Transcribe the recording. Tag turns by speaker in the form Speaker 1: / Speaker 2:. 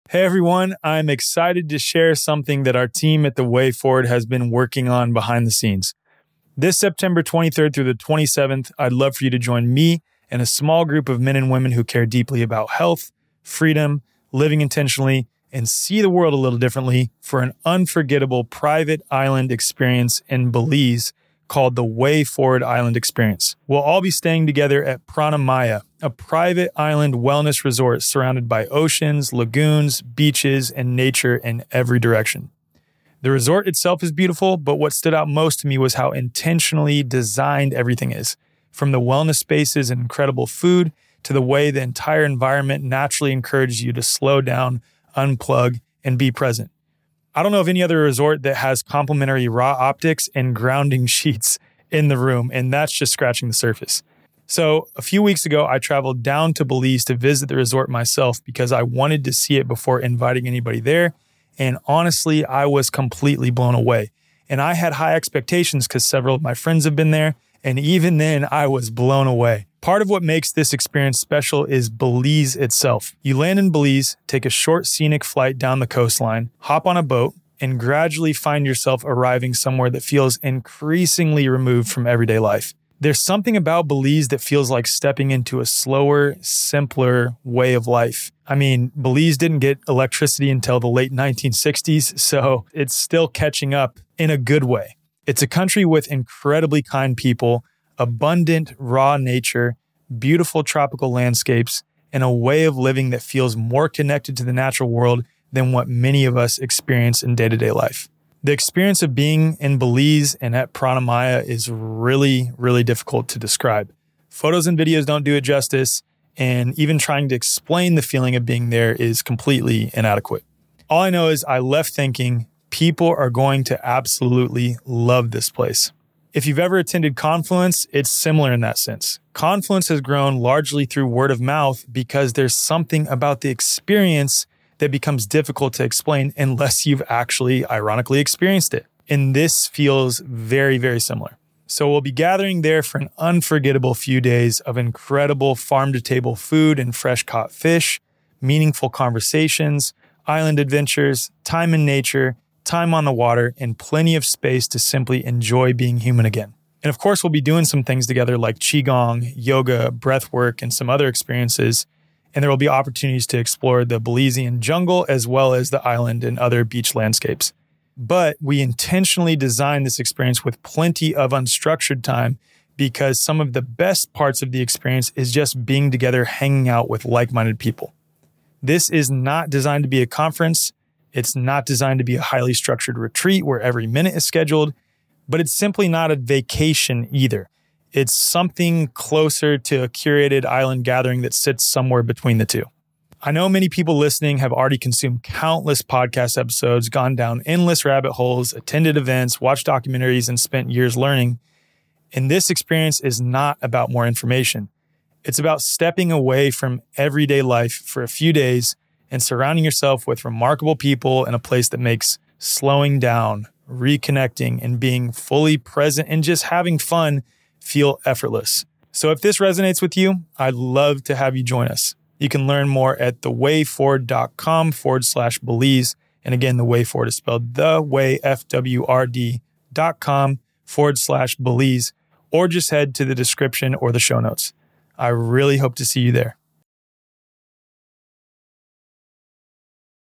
Speaker 1: Hey everyone, I'm excited to share something that our team at The Way Forward has been working on behind the scenes. This September 23rd through the 27th, I'd love for you to join me and a small group of men and women who care deeply about health, freedom, living intentionally, and see the world a little differently for an unforgettable private island experience in Belize called the Way Forward Island Experience. We'll all be staying together at Prana Maya, a private island wellness resort surrounded by oceans, lagoons, beaches, and nature in every direction. The resort itself is beautiful, but what stood out most to me was how intentionally designed everything is. From the wellness spaces and incredible food to the way the entire environment naturally encourages you to slow down, unplug, and be present. I don't know of any other resort that has complimentary raw optics and grounding sheets in the room, and that's just scratching the surface. So a few weeks ago, I traveled down to Belize to visit the resort myself because I wanted to see it before inviting anybody there. And honestly, I was completely blown away. And I had high expectations because several of my friends have been there. And even then, I was blown away. Part of what makes this experience special is Belize itself. You land in Belize, take a short scenic flight down the coastline, hop on a boat, and gradually find yourself arriving somewhere that feels increasingly removed from everyday life. There's something about Belize that feels like stepping into a slower, simpler way of life. I mean, Belize didn't get electricity until the late 1960s, so it's still catching up in a good way. It's a country with incredibly kind people, abundant raw nature, beautiful tropical landscapes, and a way of living that feels more connected to the natural world than what many of us experience in day-to-day life. The experience of being in Belize and at Prana Maya is really, really difficult to describe. Photos and videos don't do it justice, and even trying to explain the feeling of being there is completely inadequate. All I know is I left thinking people are going to absolutely love this place. If you've ever attended Confluence, it's similar in that sense. Confluence has grown largely through word of mouth because there's something about the experience that becomes difficult to explain unless you've actually, ironically, experienced it. And this feels very, very similar. So we'll be gathering there for an unforgettable few days of incredible farm-to-table food and fresh-caught fish, meaningful conversations, island adventures, time in nature, time on the water, and plenty of space to simply enjoy being human again. And of course, we'll be doing some things together like Qigong, yoga, breath work, and some other experiences. And there will be opportunities to explore the Belizean jungle as well as the island and other beach landscapes. But we intentionally designed this experience with plenty of unstructured time because some of the best parts of the experience is just being together, hanging out with like-minded people. This is not designed to be a conference. It's not designed to be a highly structured retreat where every minute is scheduled, but it's simply not a vacation either. It's something closer to a curated island gathering that sits somewhere between the two. I know many people listening have already consumed countless podcast episodes, gone down endless rabbit holes, attended events, watched documentaries, and spent years learning. And this experience is not about more information. It's about stepping away from everyday life for a few days and surrounding yourself with remarkable people in a place that makes slowing down, reconnecting, and being fully present and just having fun feel effortless. So if this resonates with you, I'd love to have you join us. You can learn more at thewayforward.com/Belize. And again, The Way Forward is spelled thewayforward.com/Belize, or just head to the description or the show notes. I really hope to see you there.